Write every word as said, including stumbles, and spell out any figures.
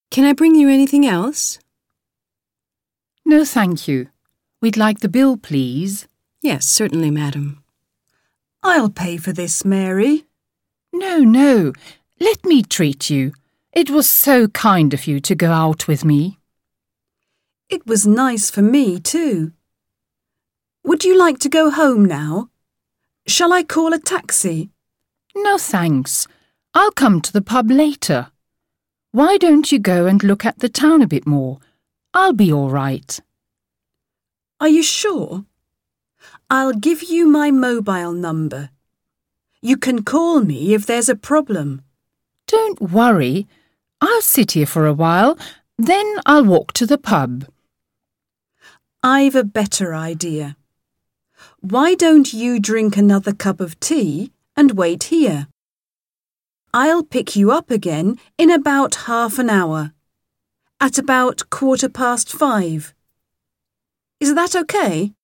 Can I bring you anything else? No, thank you. We'd like the bill, please. Yes, certainly, madam. I'll pay for this, Mary. No, no. Let me treat you. It was so kind of you to go out with me. It was nice for me, too. Would you like to go home now? Shall I call a taxi? No, thanks. I'll come to the pub later. Why don't you go and look at the town a bit more? I'll be all right. Are you sure? I'll give you my mobile number. You can call me if there's a problem. Don't worry. I'll sit here for a while, then I'll walk to the pub. I've a better idea. Why don't you drink another cup of tea and wait here? I'll pick you up again in about half an hour, at about quarter past five. Is that okay?